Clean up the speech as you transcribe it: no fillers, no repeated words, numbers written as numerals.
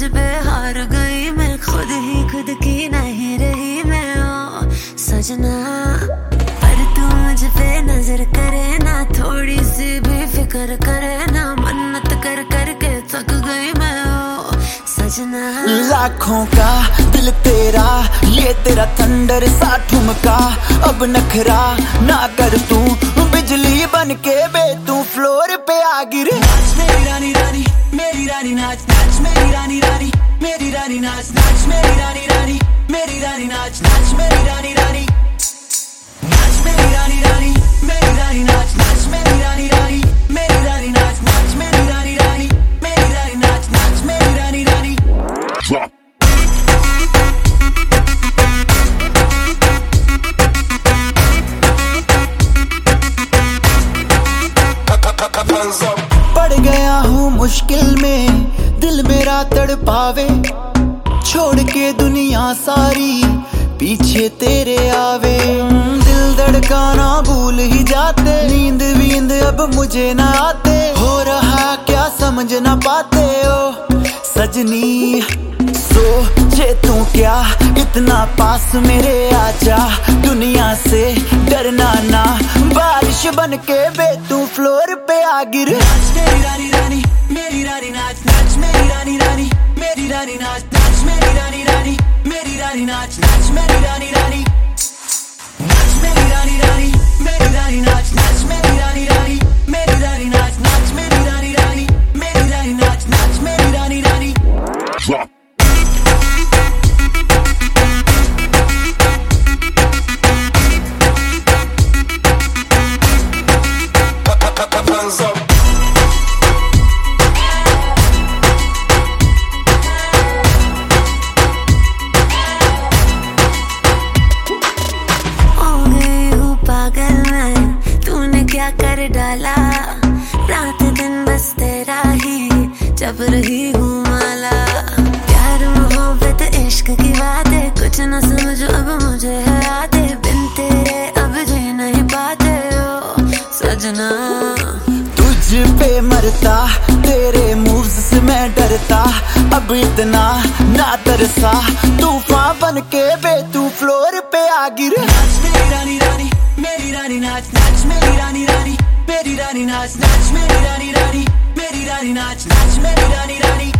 पे हार गई मैं, खुद ही खुद की नहीं रही मैं ओ सजना। पर तू मुझ पे नजर करे ना, थोड़ी सी भी फिक्र करे ना, मन्नत कर करके थक गई मैं ओ सजना। लाखों का दिल तेरा, ये तेरा थंडर सा ठुमका, अब नखरा ना कर तू, बिजली बन के बे तू फ्लोर पे आ गिरे। नाच मेरी रानी रानी, मेरी रानी नाच नाच मेरी रानी रानी, मेरी रानी नाच नाच मेरी रानी रानी, मेरी रानी नाच नाच मेरी रानी रानी, नाच मेरी रानी रानी, मेरी रानी नाच नाच मेरी रानी रानी, मेरी रानी नाच नाच मेरी रानी रानी, मेरी रानी नाच नाच मेरी रानी रानी। पड़ गया हूँ मुश्किल में, दिल मेरा तड़पावे, छोड़ के दुनिया सारी पीछे तेरे आवे। दिल धड़काना भूल ही जाते, नींद वींद अब मुझे ना आते, हो रहा क्या समझ ना पाते ओ सजनी। सोचे तू क्या इतना पास मेरे आजा, दुनिया से डरना ना, बारिश बन के बे तू फ्लोर पे आ गिर। नाच मेरी रानी रानी, मेरी रानी नाच नाच मेरी रानी रानी, मेरी रानी नाच नाच मेरी रानी रानी, मेरी रानी नाच नाच मेरी रानी रानी, नाच मेरी रानी रानी, मेरी रानी नाच नाच मेरी रानी रानी, मेरी रानी नाच नाच मेरी रानी रानी, मेरी रानी नाच नाच मेरी रानी रानी। क्या कर डाला, रात दिन बस तेरा ही जब रही हूँ माला। प्यार मोहब्बत इश्क की बातें कुछ न समझो अब मुझे है आते, बिन तेरे अब जी नहीं पाते ओ सजना। तुझ पे मरता, तेरे मूव्स से मैं डरता, अब इतना ना तरसा, तूफान बन के बे तू फ्लोर पे आ गिर। नाच मेरी रानी रानी, मेरी रानी नाच नाच मेरी रानी रानी, मेरी रानी नाच नाच मेरी रानी रानी, मेरी रानी नाच नाच मेरी रानी रानी।